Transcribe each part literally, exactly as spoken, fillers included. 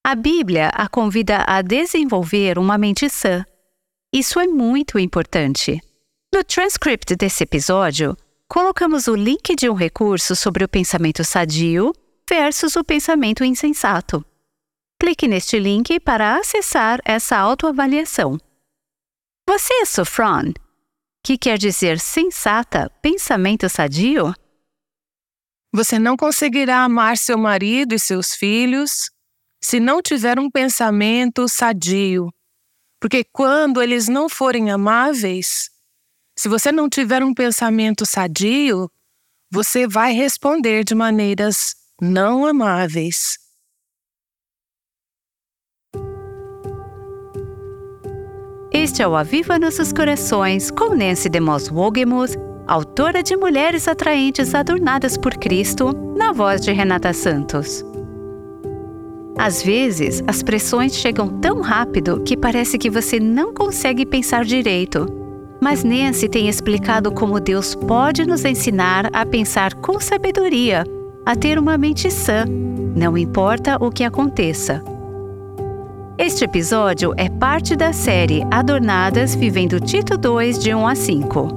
A Bíblia a convida a desenvolver uma mente sã. Isso é muito importante. No transcript desse episódio, colocamos o link de um recurso sobre o pensamento sadio versus o pensamento insensato. Clique neste link para acessar essa autoavaliação. Você é Sophron, que quer dizer sensata, pensamento sadio? Você não conseguirá amar seu marido e seus filhos se não tiver um pensamento sadio. Porque quando eles não forem amáveis, se você não tiver um pensamento sadio, você vai responder de maneiras não amáveis. Este é o Aviva Nossos Corações com Nancy DeMoss Wogemuth, autora de Mulheres Atraentes Adornadas por Cristo, na voz de Renata Santos. Às vezes, as pressões chegam tão rápido que parece que você não consegue pensar direito. Mas Nancy tem explicado como Deus pode nos ensinar a pensar com sabedoria, a ter uma mente sã, não importa o que aconteça. Este episódio é parte da série Adornadas Vivendo Tito dois, de um a cinco.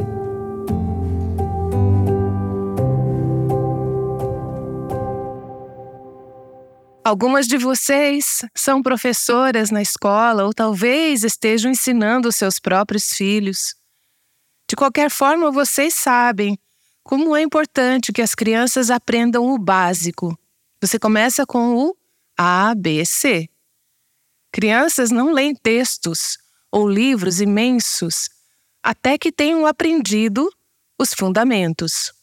Algumas de vocês são professoras na escola ou talvez estejam ensinando os seus próprios filhos. De qualquer forma, vocês sabem como é importante que as crianças aprendam o básico. Você começa com o A, B, C. Crianças não leem textos ou livros imensos até que tenham aprendido os fundamentos.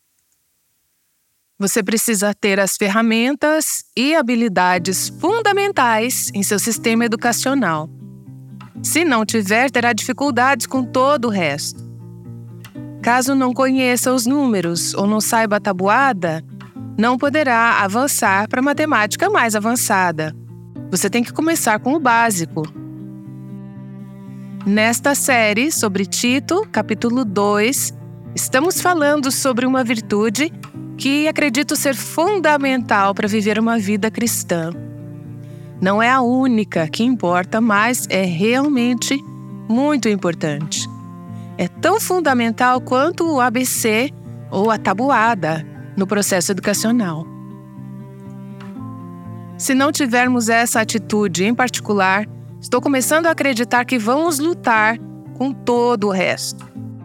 Você precisa ter as ferramentas e habilidades fundamentais em seu sistema educacional. Se não tiver, terá dificuldades com todo o resto. Caso não conheça os números ou não saiba a tabuada, não poderá avançar para a matemática mais avançada. Você tem que começar com o básico. Nesta série sobre Tito, capítulo dois, estamos falando sobre uma virtude que acredito ser fundamental para viver uma vida cristã. Não é a única que importa, mas é realmente muito importante. É tão fundamental quanto o A B C ou a tabuada no processo educacional. Se não tivermos essa atitude em particular, estou começando a acreditar que vamos lutar com todo o resto.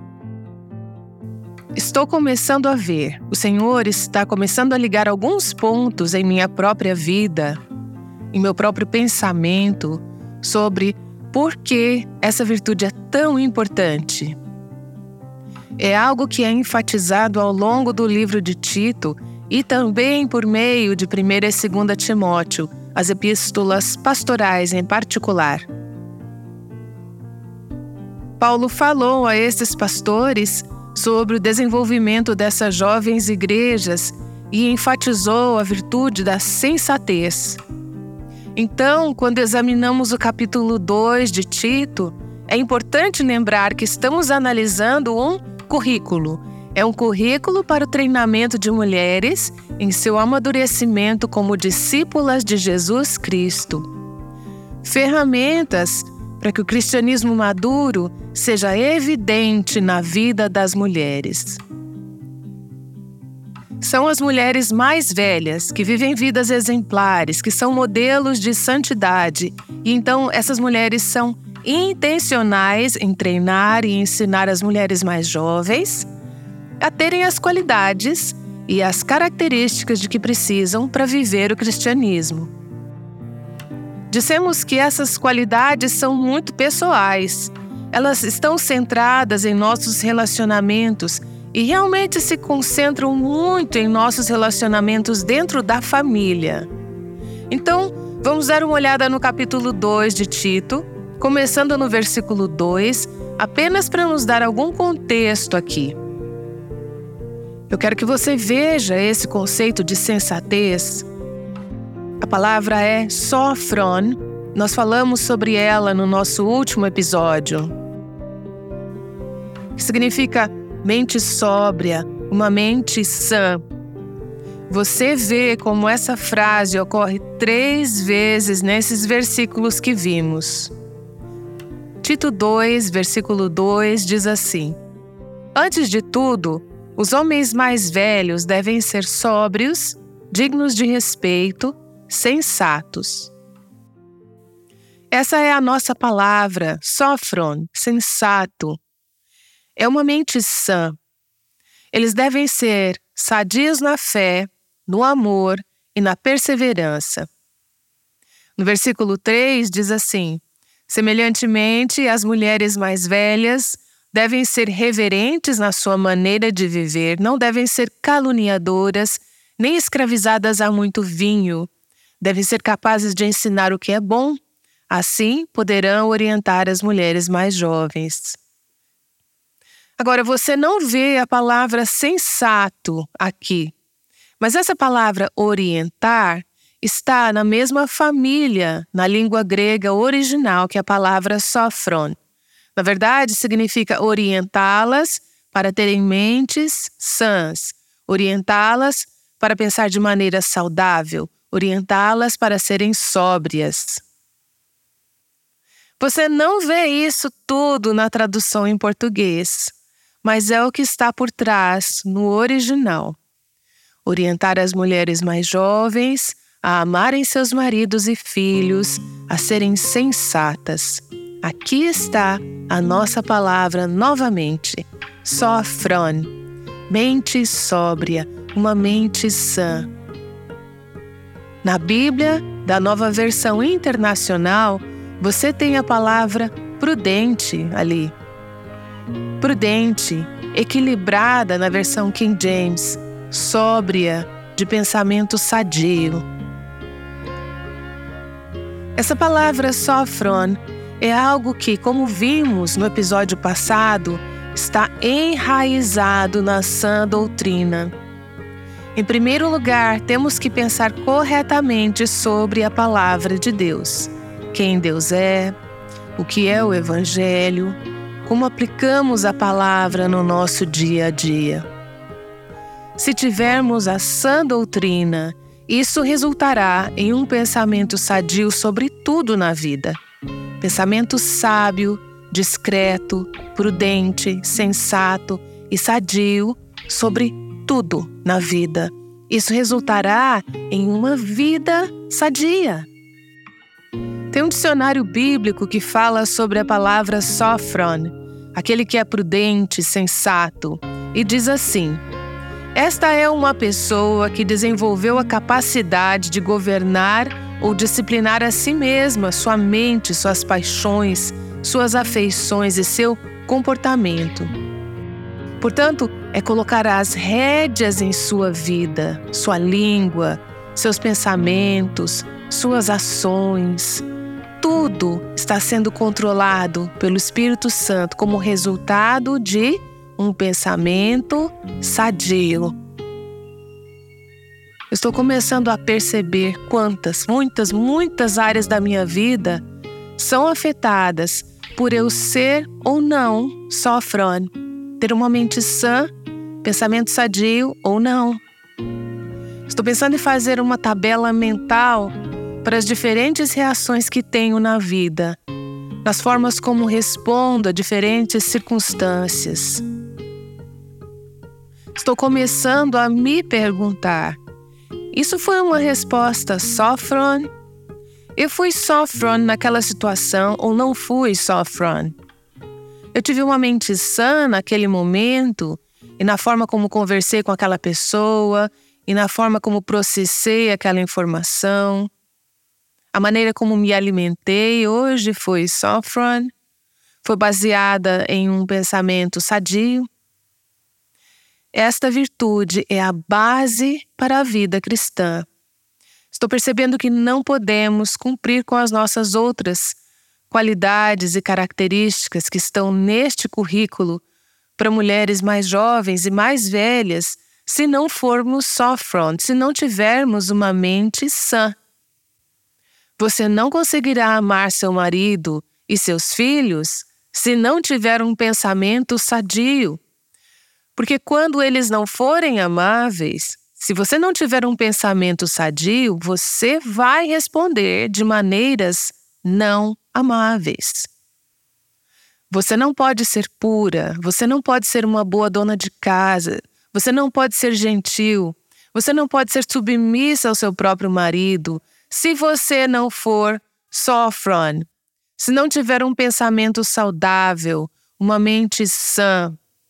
Estou começando a ver, o Senhor está começando a ligar alguns pontos em minha própria vida, em meu próprio pensamento, sobre por que essa virtude é tão importante. É algo que é enfatizado ao longo do livro de Tito e também por meio de primeira e segunda Timóteo, as epístolas pastorais em particular. Paulo falou a esses pastores sobre o desenvolvimento dessas jovens igrejas e enfatizou a virtude da sensatez. Então, quando examinamos o capítulo dois de Tito, é importante lembrar que estamos analisando um currículo. É um currículo para o treinamento de mulheres em seu amadurecimento como discípulas de Jesus Cristo. Ferramentas para que o cristianismo maduro seja evidente na vida das mulheres. São as mulheres mais velhas, que vivem vidas exemplares, que são modelos de santidade. E então, essas mulheres são intencionais em treinar e ensinar as mulheres mais jovens a terem as qualidades e as características de que precisam para viver o cristianismo. Dissemos que essas qualidades são muito pessoais. Elas estão centradas em nossos relacionamentos e realmente se concentram muito em nossos relacionamentos dentro da família. Então, vamos dar uma olhada no capítulo dois de Tito, começando no versículo dois, apenas para nos dar algum contexto aqui. Eu quero que você veja esse conceito de sensatez. A palavra é sophron. Nós falamos sobre ela no nosso último episódio. Que significa mente sóbria, uma mente sã. você vê como essa frase ocorre três vezes nesses versículos que vimos. Tito dois, versículo dois, diz assim: Antes de tudo, os homens mais velhos devem ser sóbrios, dignos de respeito, sensatos. Essa é a nossa palavra, sófron, sensato. É uma mente sã. Eles devem ser sadios na fé, no amor e na perseverança. No versículo três diz assim: Semelhantemente, as mulheres mais velhas devem ser reverentes na sua maneira de viver, não devem ser caluniadoras, nem escravizadas a muito vinho. Devem ser capazes de ensinar o que é bom. Assim, poderão orientar as mulheres mais jovens. Agora, você não vê a palavra sensato aqui, mas essa palavra orientar está na mesma família na língua grega original que a palavra sofron. Na verdade, significa orientá-las para terem mentes sãs, orientá-las para pensar de maneira saudável, orientá-las para serem sóbrias. Você não vê isso tudo na tradução em português, mas é o que está por trás no original. Orientar as mulheres mais jovens a amarem seus maridos e filhos, a serem sensatas. Aqui está a nossa palavra novamente, sofron, mente sóbria, uma mente sã. Na Bíblia, da Nova Versão Internacional, você tem a palavra prudente ali. Prudente, equilibrada na versão King James, sóbria, de pensamento sadio. Essa palavra sofron é algo que, como vimos no episódio passado, está enraizado na sã doutrina. Em primeiro lugar, temos que pensar corretamente sobre a palavra de Deus. Quem Deus é, o que é o Evangelho, como aplicamos a palavra no nosso dia a dia. Se tivermos a sã doutrina, isso resultará em um pensamento sadio sobre tudo na vida. Pensamento sábio, discreto, prudente, sensato e sadio sobre tudo na vida. Isso resultará em uma vida sadia. Tem um dicionário bíblico que fala sobre a palavra sofron, aquele que é prudente, sensato, e diz assim: esta é uma pessoa que desenvolveu a capacidade de governar ou disciplinar a si mesma, sua mente, suas paixões, suas afeições e seu comportamento. Portanto, é colocar as rédeas em sua vida, sua língua, seus pensamentos, suas ações. Tudo está sendo controlado pelo Espírito Santo como resultado de um pensamento sadio. Estou começando a perceber quantas, muitas, muitas áreas da minha vida são afetadas por eu ser ou não sofron, ter uma mente sã, pensamento sadio ou não. Estou pensando em fazer uma tabela mental para as diferentes reações que tenho na vida, nas formas como respondo a diferentes circunstâncias. Estou começando a me perguntar: isso foi uma resposta sofron? Eu fui sofron naquela situação ou não fui sofron? Eu tive uma mente sã naquele momento e na forma como conversei com aquela pessoa e na forma como processei aquela informação. A maneira como me alimentei hoje foi sofron? Foi baseada em um pensamento sadio? Esta virtude é a base para a vida cristã. Estou percebendo que não podemos cumprir com as nossas outras qualidades e características que estão neste currículo para mulheres mais jovens e mais velhas se não formos sofron, se não tivermos uma mente sã. Você não conseguirá amar seu marido e seus filhos se não tiver um pensamento sadio. Porque quando eles não forem amáveis, Se você não tiver um pensamento sadio, você vai responder de maneiras não amáveis. Você não pode ser pura, você não pode ser uma boa dona de casa, você não pode ser gentil, você não pode ser submissa ao seu próprio marido, se você não for Sophron, se não tiver um pensamento saudável, uma mente sã.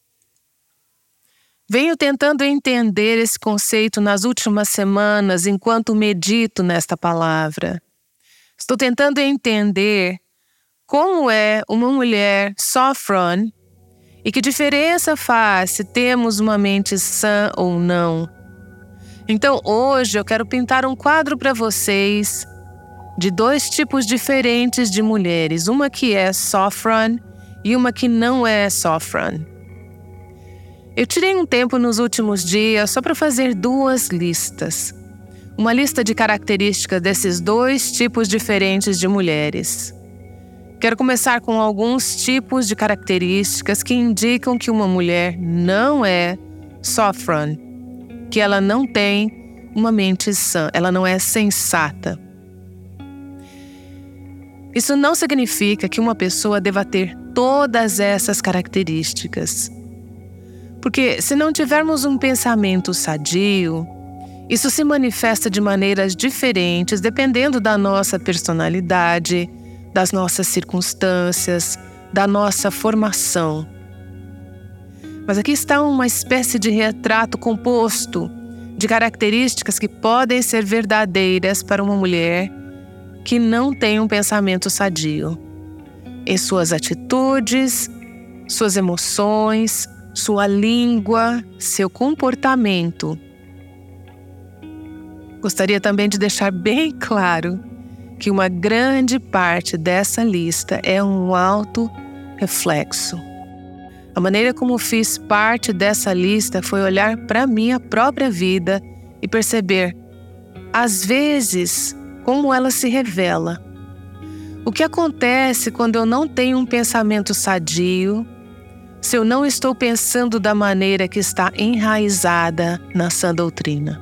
Venho tentando entender esse conceito nas últimas semanas enquanto medito nesta palavra. Estou tentando entender como é uma mulher Sophron e que diferença faz se temos uma mente sã ou não. Então hoje eu quero pintar um quadro para vocês de dois tipos diferentes de mulheres, uma que é Sophron e uma que não é Sophron. Eu tirei um tempo nos últimos dias só para fazer duas listas. Uma lista de características desses dois tipos diferentes de mulheres. Quero começar com alguns tipos de características que indicam que uma mulher não é Sophron, que ela não tem uma mente sã, ela não é sensata. Isso não significa que uma pessoa deva ter todas essas características. Porque se não tivermos um pensamento sadio, isso se manifesta de maneiras diferentes dependendo da nossa personalidade, das nossas circunstâncias, da nossa formação. Mas aqui está uma espécie de retrato composto de características que podem ser verdadeiras para uma mulher que não tem um pensamento sadio. Em suas atitudes, suas emoções, sua língua, seu comportamento. Gostaria também de deixar bem claro que uma grande parte dessa lista é um auto-reflexo. A maneira como fiz parte dessa lista foi olhar para minha própria vida e perceber, às vezes, como ela se revela. O que acontece quando eu não tenho um pensamento sadio, se eu não estou pensando da maneira que está enraizada na sã doutrina.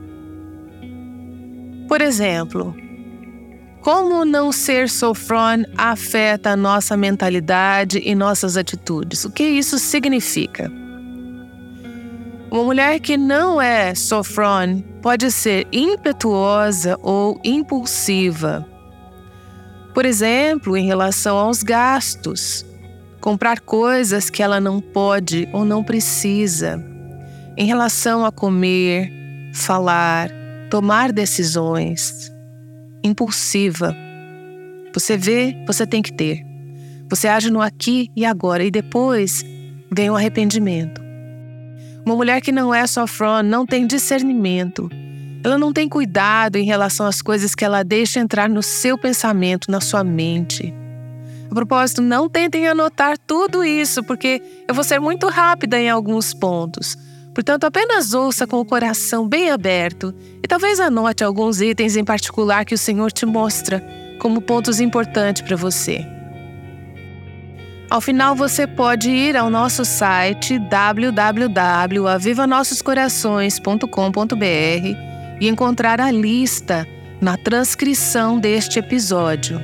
Por exemplo, como não ser Sophron afeta a nossa mentalidade e nossas atitudes? O que isso significa? Uma mulher que não é Sophron pode ser impetuosa ou impulsiva. Por exemplo, em relação aos gastos. Comprar coisas que ela não pode ou não precisa. Em relação a comer, falar, tomar decisões. Impulsiva. Você vê, você tem que ter. Você age no aqui e agora e depois vem o arrependimento. Uma mulher que não é Sophron não tem discernimento. Ela não tem cuidado em relação às coisas que ela deixa entrar no seu pensamento, na sua mente. A propósito, não tentem anotar tudo isso, porque eu vou ser muito rápida em alguns pontos. Portanto, apenas ouça com o coração bem aberto e talvez anote alguns itens em particular que o Senhor te mostra como pontos importantes para você. Ao final, você pode ir ao nosso site w w w ponto aviva nossos corações ponto com ponto b r e encontrar a lista na transcrição deste episódio.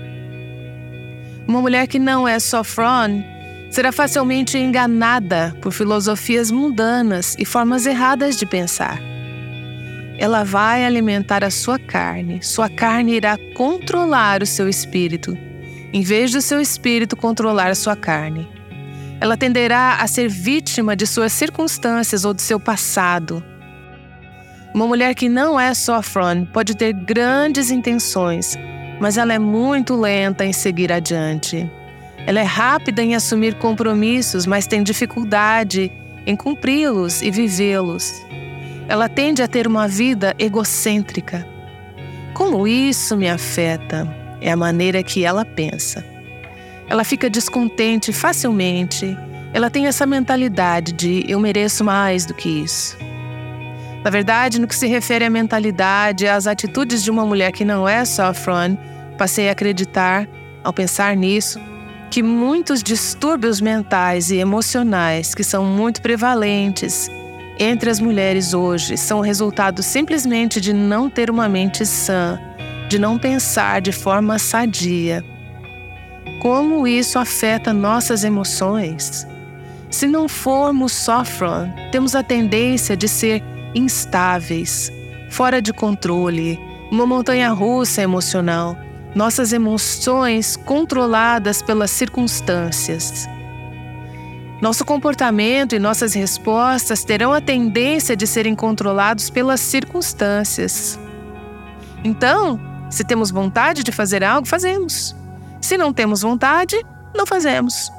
Uma mulher que não é Sophron será facilmente enganada por filosofias mundanas e formas erradas de pensar. Ela vai alimentar a sua carne. Sua carne irá controlar o seu espírito, em vez do seu espírito controlar a sua carne. Ela tenderá a ser vítima de suas circunstâncias ou de seu passado. Uma mulher que não é Sophron pode ter grandes intenções, mas ela é muito lenta em seguir adiante. Ela é rápida em assumir compromissos, mas tem dificuldade em cumpri-los e vivê-los. Ela tende a ter uma vida egocêntrica. Como isso me afeta? É a maneira que ela pensa. Ela fica descontente facilmente. Ela tem essa mentalidade de eu mereço mais do que isso. Na verdade, no que se refere à mentalidade e às atitudes de uma mulher que não é Sophron, passei a acreditar, ao pensar nisso, que muitos distúrbios mentais e emocionais que são muito prevalentes entre as mulheres hoje são o resultado simplesmente de não ter uma mente sã, de não pensar de forma sadia. Como isso afeta nossas emoções? Se não formos Sophron, temos a tendência de ser instáveis, fora de controle, uma montanha-russa emocional, nossas emoções controladas pelas circunstâncias. Nosso comportamento e nossas respostas terão a tendência de serem controlados pelas circunstâncias. Então, se temos vontade de fazer algo, fazemos. Se não temos vontade, não fazemos.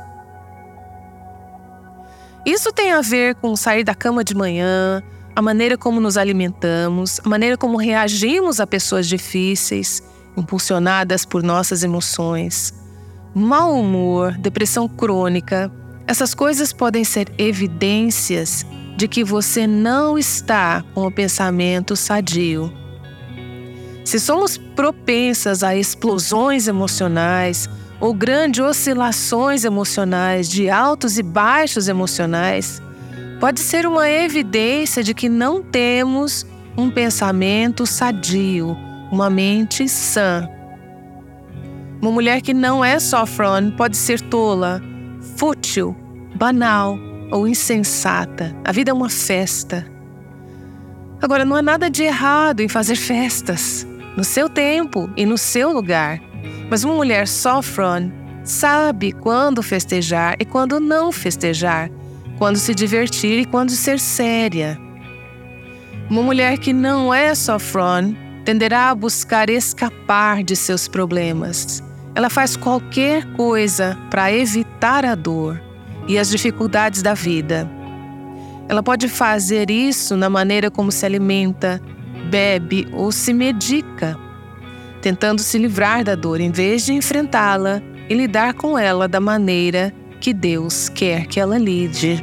Isso tem a ver com sair da cama de manhã, a maneira como nos alimentamos, a maneira como reagimos a pessoas difíceis, impulsionadas por nossas emoções. Mau humor, depressão crônica, essas coisas podem ser evidências de que você não está com o pensamento sadio. Se somos propensas a explosões emocionais ou grandes oscilações emocionais de altos e baixos emocionais, pode ser uma evidência de que não temos um pensamento sadio, uma mente sã. Uma mulher que não é Sophron pode ser tola, fútil, banal ou insensata. A vida é uma festa. Agora, não há nada de errado em fazer festas, no seu tempo e no seu lugar. Mas uma mulher Sophron sabe quando festejar e quando não festejar, quando se divertir e quando ser séria. Uma mulher que não é Sophron tenderá a buscar escapar de seus problemas. Ela faz qualquer coisa para evitar a dor e as dificuldades da vida. Ela pode fazer isso na maneira como se alimenta, bebe ou se medica, tentando se livrar da dor em vez de enfrentá-la e lidar com ela da maneira que Deus quer que ela lide.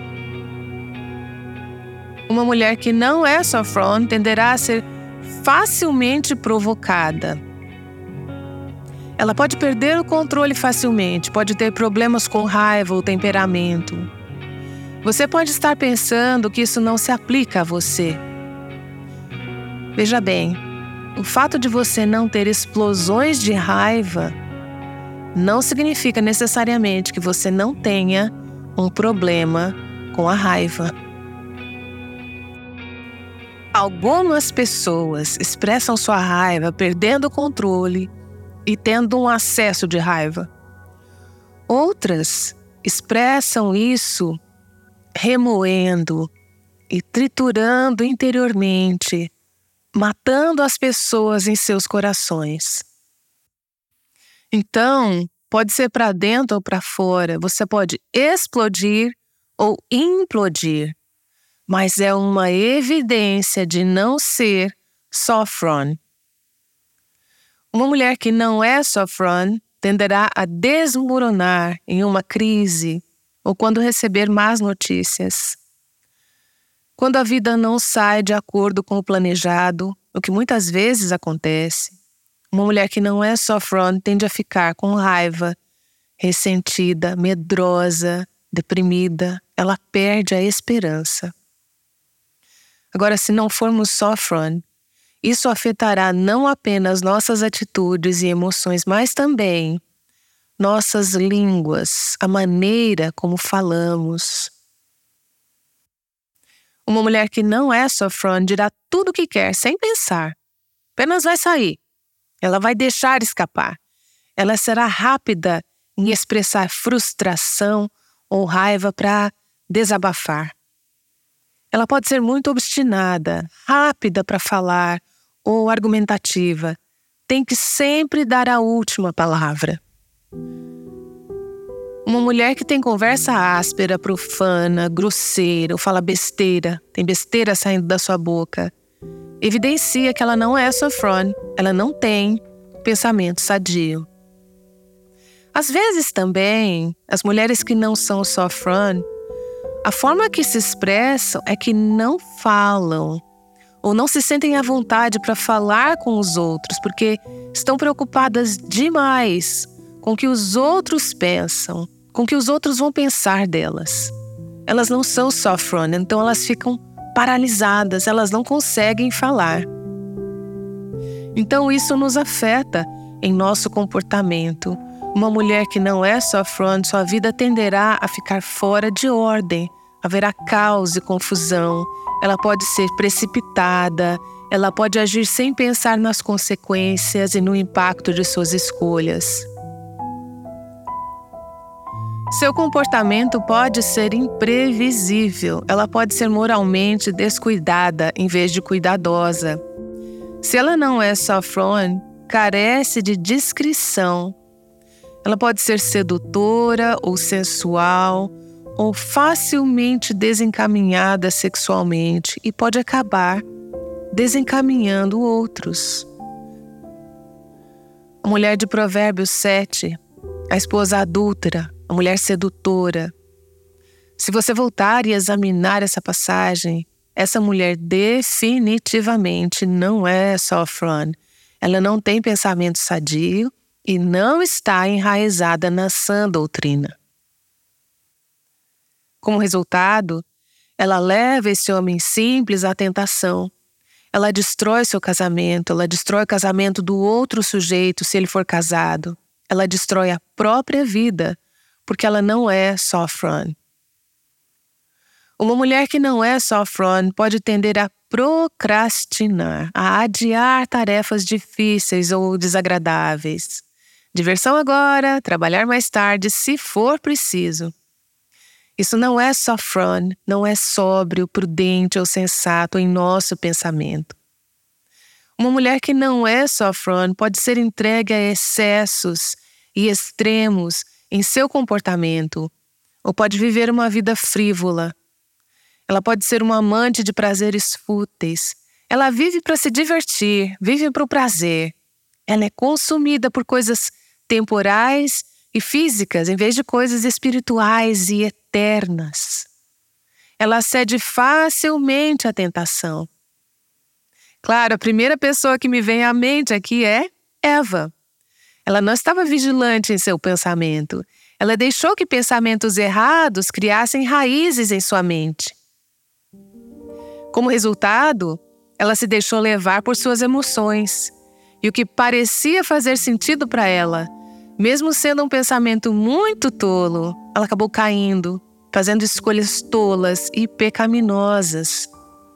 Uma mulher que não é Sophron tenderá a ser facilmente provocada. Ela pode perder o controle facilmente, pode ter problemas com raiva ou temperamento. Você pode estar pensando que isso não se aplica a você. Veja bem, o fato de você não ter explosões de raiva não significa necessariamente que você não tenha um problema com a raiva. Algumas pessoas expressam sua raiva perdendo o controle e tendo um acesso de raiva. Outras expressam isso remoendo e triturando interiormente, matando as pessoas em seus corações. Então, pode ser para dentro ou para fora, você pode explodir ou implodir, mas é uma evidência de não ser Sophron. Uma mulher que não é Sophron tenderá a desmoronar em uma crise ou quando receber más notícias. Quando a vida não sai de acordo com o planejado, o que muitas vezes acontece, uma mulher que não é Sophron tende a ficar com raiva, ressentida, medrosa, deprimida. Ela perde a esperança. Agora, se não formos Sophron, isso afetará não apenas nossas atitudes e emoções, mas também nossas línguas, a maneira como falamos. Uma mulher que não é Sophron dirá tudo o que quer, sem pensar. Apenas vai sair. Ela vai deixar escapar. Ela será rápida em expressar frustração ou raiva para desabafar. Ela pode ser muito obstinada, rápida para falar ou argumentativa. Tem que sempre dar a última palavra. Uma mulher que tem conversa áspera, profana, grosseira ou fala besteira, tem besteira saindo da sua boca, evidencia que ela não é Sophron, ela não tem pensamento sadio. Às vezes também, as mulheres que não são Sophron, a forma que se expressam é que não falam ou não se sentem à vontade para falar com os outros porque estão preocupadas demais com o que os outros pensam, com o que os outros vão pensar delas. Elas não são Sophron, então elas ficam paralisadas, elas não conseguem falar. Então isso nos afeta em nosso comportamento. Uma mulher que não é soft front, sua vida tenderá a ficar fora de ordem, haverá caos e confusão, ela pode ser precipitada, ela pode agir sem pensar nas consequências e no impacto de suas escolhas. Seu comportamento pode ser imprevisível, ela pode ser moralmente descuidada em vez de cuidadosa. Se ela não é soft front, carece de discrição. Ela pode ser sedutora ou sensual, ou facilmente desencaminhada sexualmente e pode acabar desencaminhando outros. A mulher de Provérbios sete, a esposa adúltera, a mulher sedutora. Se você voltar e examinar essa passagem, essa mulher definitivamente não é soft front. Ela não tem pensamento sadio e não está enraizada na sã doutrina. Como resultado, ela leva esse homem simples à tentação. Ela destrói seu casamento, ela destrói o casamento do outro sujeito se ele for casado. Ela destrói a própria vida, porque ela não é soft front. Uma mulher que não é soft front pode tender a procrastinar, a adiar tarefas difíceis ou desagradáveis. Diversão agora, trabalhar mais tarde, se for preciso. Isso não é soft front, não é sóbrio, prudente ou sensato em nosso pensamento. Uma mulher que não é soft front pode ser entregue a excessos e extremos em seu comportamento, ou pode viver uma vida frívola. Ela pode ser uma amante de prazeres fúteis. Ela vive para se divertir, vive para o prazer. Ela é consumida por coisas temporais e físicas, em vez de coisas espirituais e eternas. Ela cede facilmente à tentação. Claro, a primeira pessoa que me vem à mente aqui é Eva. Ela não estava vigilante em seu pensamento. Ela deixou que pensamentos errados criassem raízes em sua mente. Como resultado, ela se deixou levar por suas emoções. E o que parecia fazer sentido para ela, mesmo sendo um pensamento muito tolo, ela acabou caindo, fazendo escolhas tolas e pecaminosas.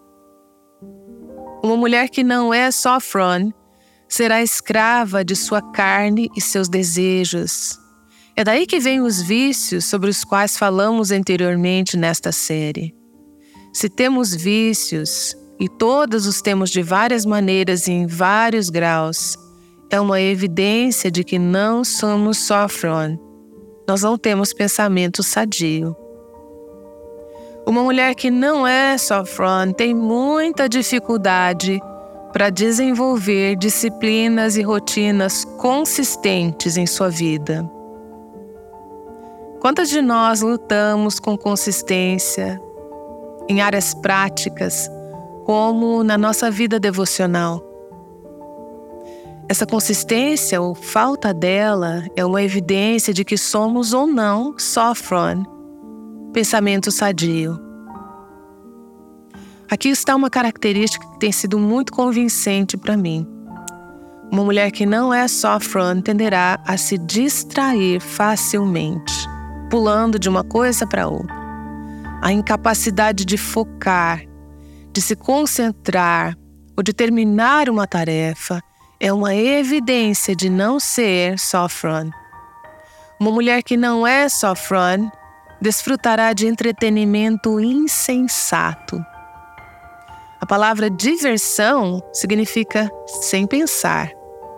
Uma mulher que não é soft front será escrava de sua carne e seus desejos. É daí que vêm os vícios sobre os quais falamos anteriormente nesta série. Se temos vícios, e todos os temos de várias maneiras e em vários graus, é uma evidência de que não somos soft front. Nós não temos pensamento sadio. Uma mulher que não é soft front tem muita dificuldade para desenvolver disciplinas e rotinas consistentes em sua vida. Quantas de nós lutamos com consistência em áreas práticas, como na nossa vida devocional? Essa consistência ou falta dela é uma evidência de que somos ou não soft front, pensamento sadio. Aqui está uma característica que tem sido muito convincente para mim. Uma mulher que não é soft front tenderá a se distrair facilmente, pulando de uma coisa para outra. A incapacidade de focar, de se concentrar ou de terminar uma tarefa é uma evidência de não ser soft front. Uma mulher que não é soft front desfrutará de entretenimento insensato. A palavra diversão significa sem pensar.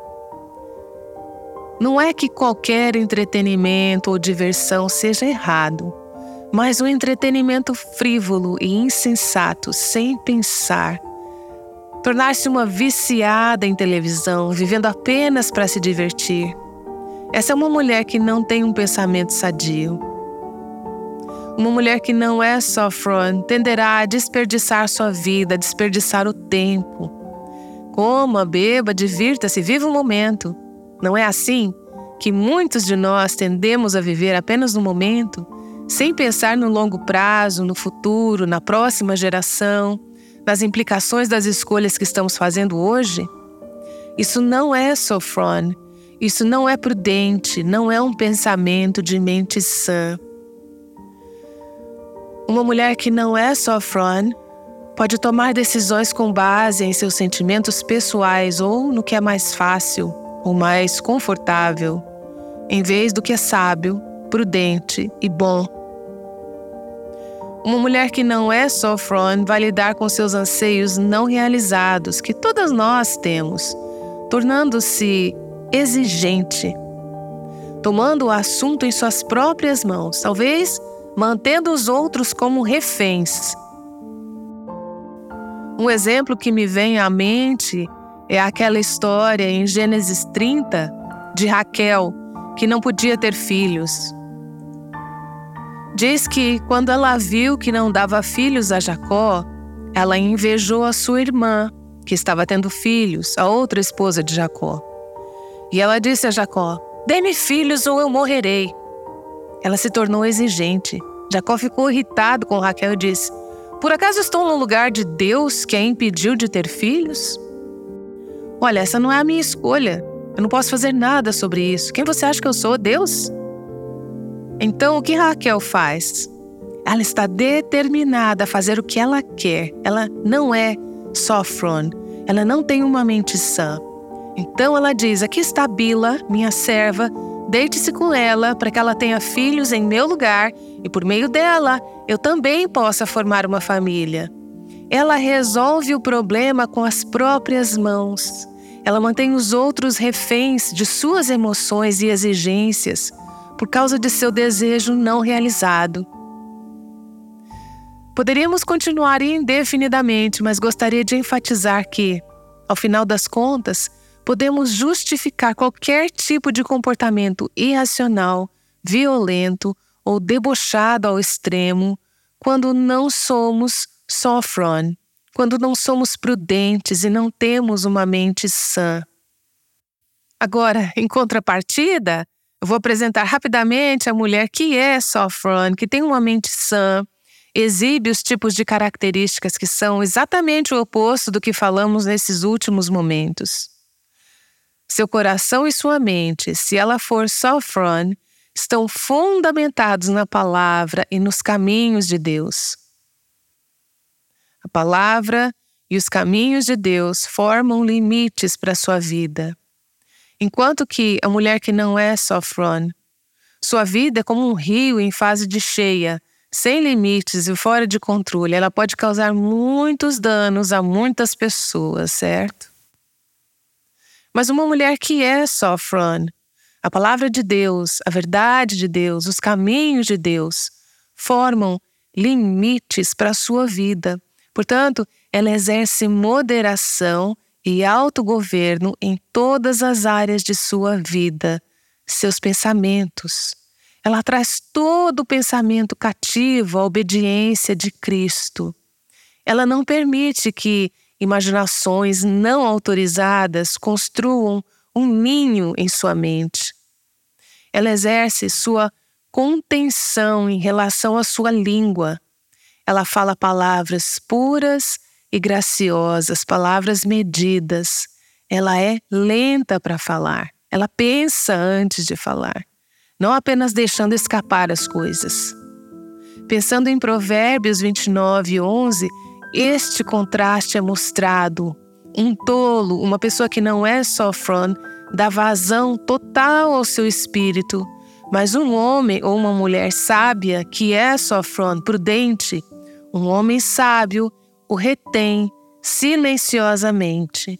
Não é que qualquer entretenimento ou diversão seja errado, mas um entretenimento frívolo e insensato, sem pensar, tornar-se uma viciada em televisão, vivendo apenas para se divertir. Essa é uma mulher que não tem um pensamento sadio. Uma mulher que não é soft front tenderá a desperdiçar sua vida, a desperdiçar o tempo. Coma, beba, divirta-se, viva o momento. Não é assim que muitos de nós tendemos a viver apenas no momento, sem pensar no longo prazo, no futuro, na próxima geração, nas implicações das escolhas que estamos fazendo hoje? Isso não é Sophron, isso não é prudente, não é um pensamento de mente sã. Uma mulher que não é Sophron pode tomar decisões com base em seus sentimentos pessoais ou no que é mais fácil ou mais confortável, em vez do que é sábio, prudente e bom. Uma mulher que não é Sophron vai lidar com seus anseios não realizados, que todas nós temos, tornando-se exigente, tomando o assunto em suas próprias mãos, talvez mantendo os outros como reféns. Um exemplo que me vem à mente é aquela história em Gênesis trinta de Raquel, que não podia ter filhos. Diz que quando ela viu que não dava filhos a Jacó, ela invejou a sua irmã, que estava tendo filhos, a outra esposa de Jacó. E ela disse a Jacó: "Dê-me filhos ou eu morrerei." Ela se tornou exigente. Jacó ficou irritado com Raquel e disse: "Por acaso estou no lugar de Deus que a impediu de ter filhos? Olha, essa não é a minha escolha. Eu não posso fazer nada sobre isso. Quem você acha que eu sou? Deus?" Então, o que Raquel faz? Ela está determinada a fazer o que ela quer. Ela não é Sophron. Ela não tem uma mente sã. Então ela diz: "Aqui está Bila, minha serva. Deite-se com ela para que ela tenha filhos em meu lugar e por meio dela eu também possa formar uma família." Ela resolve o problema com as próprias mãos. Ela mantém os outros reféns de suas emoções e exigências por causa de seu desejo não realizado. Poderíamos continuar indefinidamente, mas gostaria de enfatizar que, ao final das contas, podemos justificar qualquer tipo de comportamento irracional, violento ou debochado ao extremo quando não somos Sophron, quando não somos prudentes e não temos uma mente sã. Agora, em contrapartida, eu vou apresentar rapidamente a mulher que é Sophron, que tem uma mente sã, exibe os tipos de características que são exatamente o oposto do que falamos nesses últimos momentos. Seu coração e sua mente, se ela for Sophron, estão fundamentados na palavra e nos caminhos de Deus. A palavra e os caminhos de Deus formam limites para a sua vida. Enquanto que a mulher que não é Sophron, sua vida é como um rio em fase de cheia, sem limites e fora de controle. Ela pode causar muitos danos a muitas pessoas, certo? Mas uma mulher que é Sophron, a palavra de Deus, a verdade de Deus, os caminhos de Deus, formam limites para a sua vida. Portanto, ela exerce moderação e autogoverno em todas as áreas de sua vida, seus pensamentos. Ela traz todo o pensamento cativo à obediência de Cristo. Ela não permite que imaginações não autorizadas construam um ninho em sua mente. Ela exerce sua contenção em relação à sua língua. Ela fala palavras puras e graciosas, palavras medidas. Ela é lenta para falar. Ela pensa antes de falar, não apenas deixando escapar as coisas. Pensando em Provérbios vinte e nove, onze, este contraste é mostrado. Um tolo, uma pessoa que não é Sophron, dá vazão total ao seu espírito, mas um homem ou uma mulher sábia que é Sophron, prudente, um homem sábio o retém silenciosamente.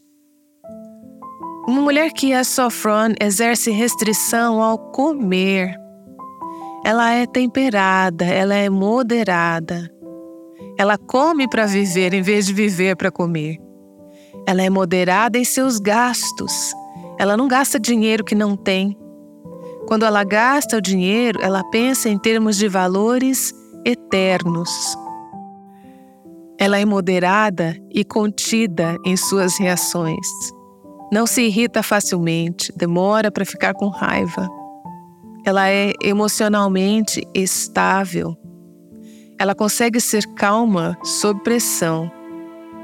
Uma mulher que é Sophron exerce restrição ao comer. Ela é temperada, ela é moderada. Ela come para viver em vez de viver para comer. Ela é moderada em seus gastos. Ela não gasta dinheiro que não tem. Quando ela gasta o dinheiro, ela pensa em termos de valores eternos. Ela é moderada e contida em suas reações. Não se irrita facilmente, demora para ficar com raiva. Ela é emocionalmente estável. Ela consegue ser calma sob pressão.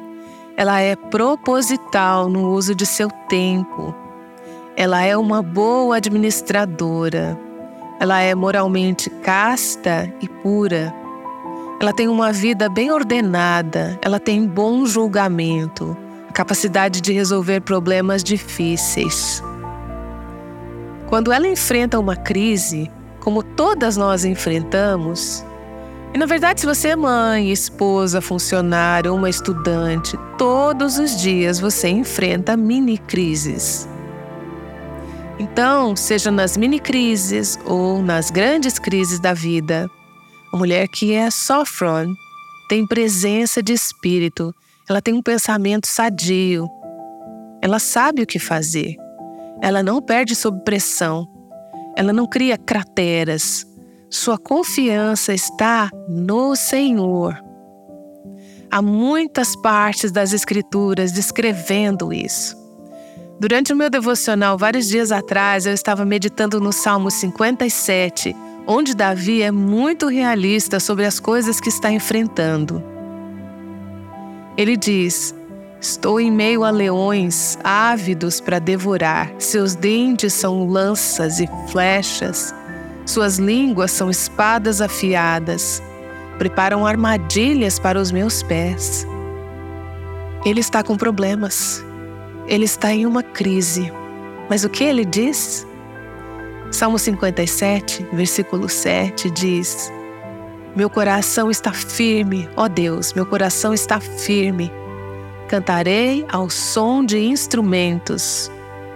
Ela é proposital no uso de seu tempo. Ela é uma boa administradora. Ela é moralmente casta e pura. Ela tem uma vida bem ordenada. Ela tem bom julgamento, a capacidade de resolver problemas difíceis. Quando ela enfrenta uma crise, como todas nós enfrentamos, e na verdade, se você é mãe, esposa, funcionária ou uma estudante, todos os dias você enfrenta mini-crises. Então, seja nas mini-crises ou nas grandes crises da vida, a mulher que é Sophron tem presença de espírito, ela tem um pensamento sadio, ela sabe o que fazer, ela não perde sob pressão, ela não cria crateras. Sua confiança está no Senhor. Há muitas partes das Escrituras descrevendo isso. Durante o meu devocional, vários dias atrás, eu estava meditando no Salmo cinquenta e sete, onde Davi é muito realista sobre as coisas que está enfrentando. Ele diz: estou em meio a leões ávidos para devorar, seus dentes são lanças e flechas. Suas línguas são espadas afiadas, preparam armadilhas para os meus pés. Ele está com problemas, ele está em uma crise. Mas o que ele diz? Salmo cinquenta e sete, versículo sete diz: meu coração está firme, ó Deus, meu coração está firme. Cantarei ao som de instrumentos.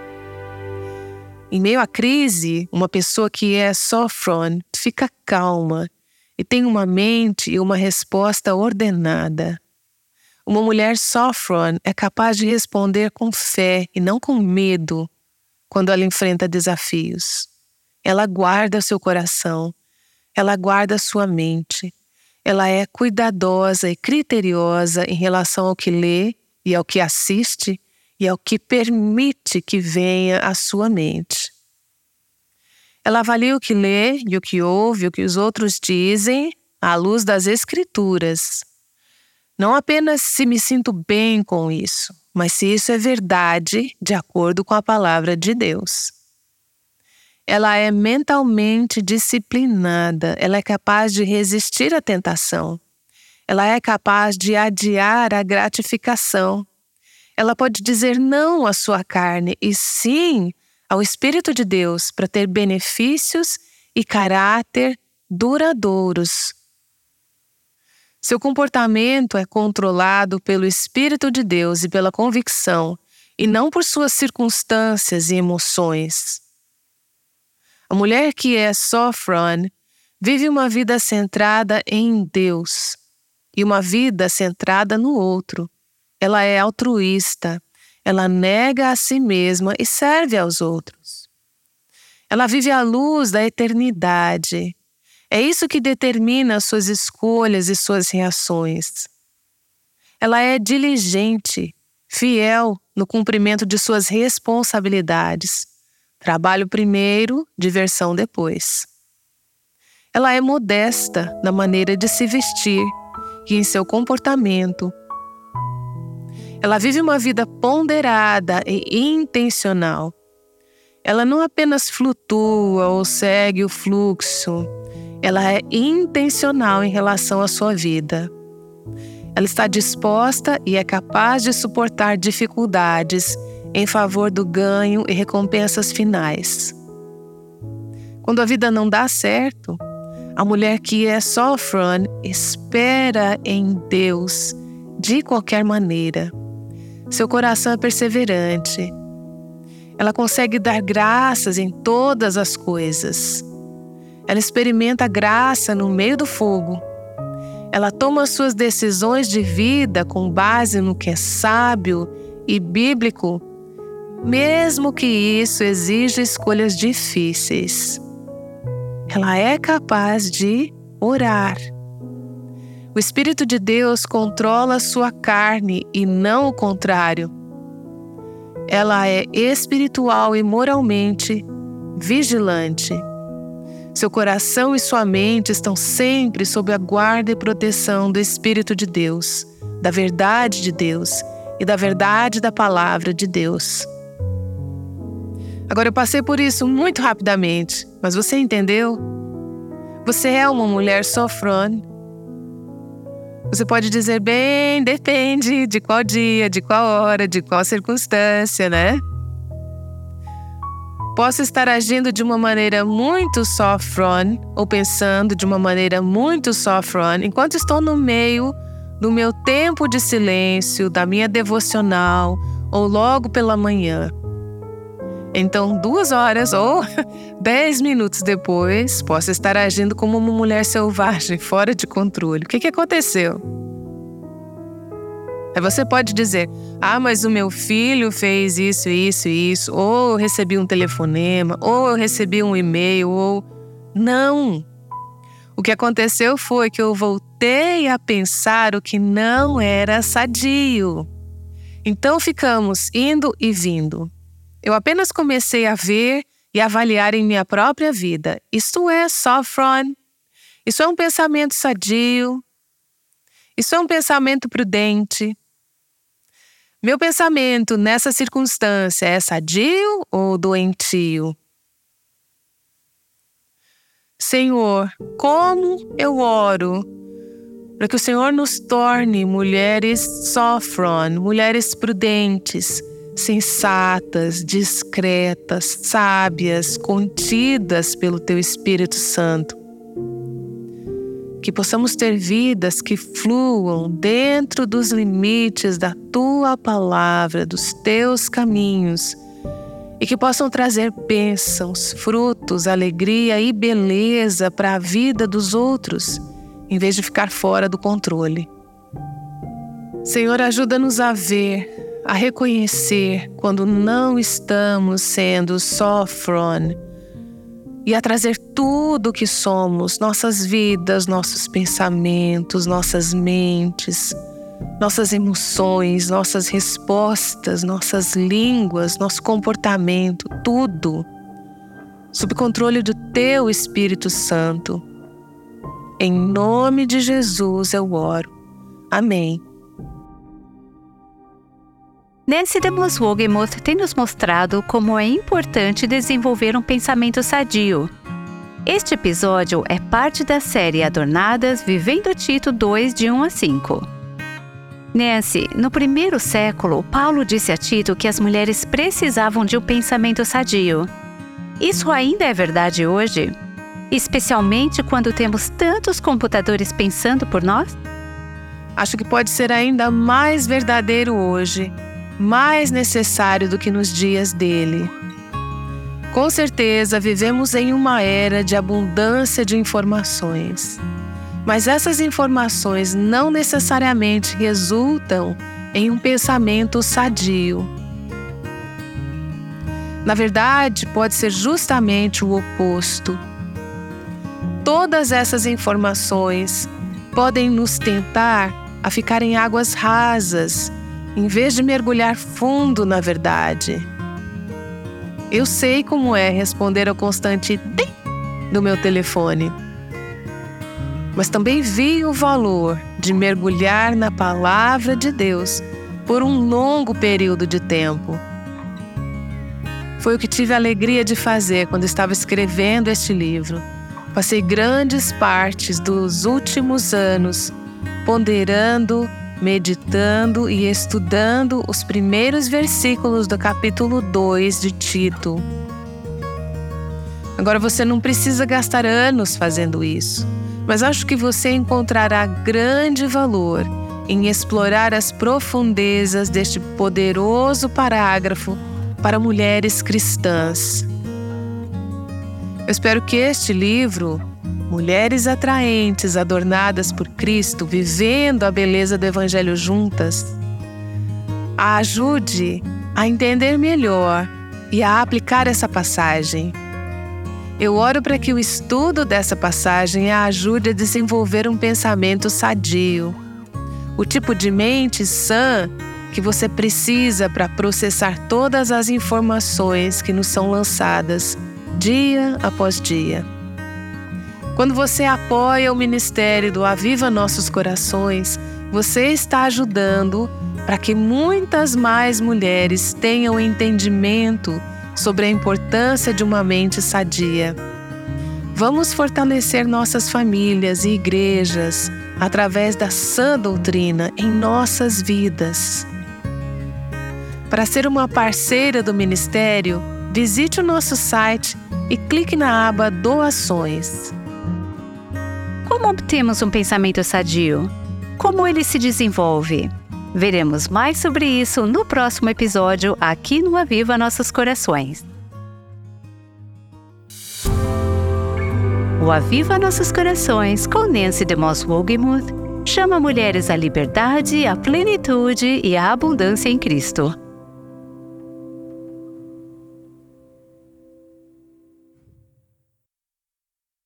Em meio à crise, uma pessoa que é Sophron fica calma e tem uma mente e uma resposta ordenada. Uma mulher Sophron é capaz de responder com fé e não com medo quando ela enfrenta desafios. Ela guarda seu coração, ela guarda sua mente. Ela é cuidadosa e criteriosa em relação ao que lê e ao que assiste e ao que permite que venha à sua mente. Ela avalia o que lê e o que ouve, o que os outros dizem, à luz das Escrituras. Não apenas se me sinto bem com isso, mas se isso é verdade, de acordo com a palavra de Deus. Ela é mentalmente disciplinada, ela é capaz de resistir à tentação. Ela é capaz de adiar a gratificação. Ela pode dizer não à sua carne e sim ao Espírito de Deus para ter benefícios e caráter duradouros. Seu comportamento é controlado pelo Espírito de Deus e pela convicção, e não por suas circunstâncias e emoções. A mulher que é Sophron vive uma vida centrada em Deus e uma vida centrada no outro. Ela é altruísta, ela nega a si mesma e serve aos outros. Ela vive à luz da eternidade. É isso que determina suas escolhas e suas reações. Ela é diligente, fiel no cumprimento de suas responsabilidades. Trabalho primeiro, diversão depois. Ela é modesta na maneira de se vestir e em seu comportamento. Ela vive uma vida ponderada e intencional. Ela não apenas flutua ou segue o fluxo, ela é intencional em relação à sua vida. Ela está disposta e é capaz de suportar dificuldades em favor do ganho e recompensas finais. Quando a vida não dá certo, a mulher que é Sophron espera em Deus de qualquer maneira. Seu coração é perseverante. Ela consegue dar graças em todas as coisas. Ela experimenta a graça no meio do fogo. Ela toma suas decisões de vida com base no que é sábio e bíblico, mesmo que isso exija escolhas difíceis. Ela é capaz de orar. O Espírito de Deus controla sua carne e não o contrário. Ela é espiritual e moralmente vigilante. Seu coração e sua mente estão sempre sob a guarda e proteção do Espírito de Deus, da verdade de Deus e da verdade da palavra de Deus. Agora, eu passei por isso muito rapidamente, mas você entendeu? Você é uma mulher sofrone. Você pode dizer, bem, depende de qual dia, de qual hora, de qual circunstância, né? Posso estar agindo de uma maneira muito sofrone ou pensando de uma maneira muito sofrone enquanto estou no meio do meu tempo de silêncio, da minha devocional ou logo pela manhã. Então, duas horas ou dez minutos depois, posso estar agindo como uma mulher selvagem, fora de controle. O que, que aconteceu? Aí você pode dizer, ah, mas o meu filho fez isso, isso e isso, ou eu recebi um telefonema, ou eu recebi um e-mail, ou... Não! O que aconteceu foi que eu voltei a pensar o que não era sadio. Então ficamos indo e vindo. Eu apenas comecei a ver e avaliar em minha própria vida. Isto é sofrone. Isso é um pensamento sadio. Isso é um pensamento prudente. Meu pensamento nessa circunstância é sadio ou doentio? Senhor, como eu oro para que o Senhor nos torne mulheres sofrone, mulheres prudentes, sensatas, discretas, sábias, contidas pelo Teu Espírito Santo. Que possamos ter vidas que fluam dentro dos limites da Tua palavra, dos Teus caminhos, e que possam trazer bênçãos, frutos, alegria e beleza para a vida dos outros, em vez de ficar fora do controle. Senhor, ajuda-nos a ver, a reconhecer quando não estamos sendo sofrone, e a trazer tudo o que somos, nossas vidas, nossos pensamentos, nossas mentes, nossas emoções, nossas respostas, nossas línguas, nosso comportamento, tudo, sob controle do Teu Espírito Santo. Em nome de Jesus eu oro. Amém. Nancy DeMoss Wolgemuth tem nos mostrado como é importante desenvolver um pensamento sadio. Este episódio é parte da série Adornadas Vivendo Tito dois, de um a cinco. Nancy, no primeiro século, Paulo disse a Tito que as mulheres precisavam de um pensamento sadio. Isso ainda é verdade hoje? Especialmente quando temos tantos computadores pensando por nós? Acho que pode ser ainda mais verdadeiro hoje, mais necessário do que nos dias dele. Com certeza, vivemos em uma era de abundância de informações. Mas essas informações não necessariamente resultam em um pensamento sadio. Na verdade, pode ser justamente o oposto. Todas essas informações podem nos tentar a ficar em águas rasas, em vez de mergulhar fundo na verdade. Eu sei como é responder ao constante tim do meu telefone. Mas também vi o valor de mergulhar na palavra de Deus por um longo período de tempo. Foi o que tive a alegria de fazer quando estava escrevendo este livro. Passei grandes partes dos últimos anos ponderando, meditando e estudando os primeiros versículos do capítulo dois de Tito. Agora você não precisa gastar anos fazendo isso, mas acho que você encontrará grande valor em explorar as profundezas deste poderoso parágrafo para mulheres cristãs. Eu espero que este livro, Mulheres Atraentes Adornadas por Cristo, Vivendo a Beleza do Evangelho Juntas, a ajude a entender melhor e a aplicar essa passagem. Eu oro para que o estudo dessa passagem a ajude a desenvolver um pensamento sadio, o tipo de mente sã que você precisa para processar todas as informações que nos são lançadas dia após dia. Quando você apoia o ministério do Aviva Nossos Corações, você está ajudando para que muitas mais mulheres tenham entendimento sobre a importância de uma mente sadia. Vamos fortalecer nossas famílias e igrejas através da sã doutrina em nossas vidas. Para ser uma parceira do ministério, visite o nosso site e clique na aba Doações. Como obtemos um pensamento sadio? Como ele se desenvolve? Veremos mais sobre isso no próximo episódio aqui no Aviva Nossos Corações. O Aviva Nossos Corações, com Nancy DeMoss Wogemuth, chama mulheres à liberdade, à plenitude e à abundância em Cristo.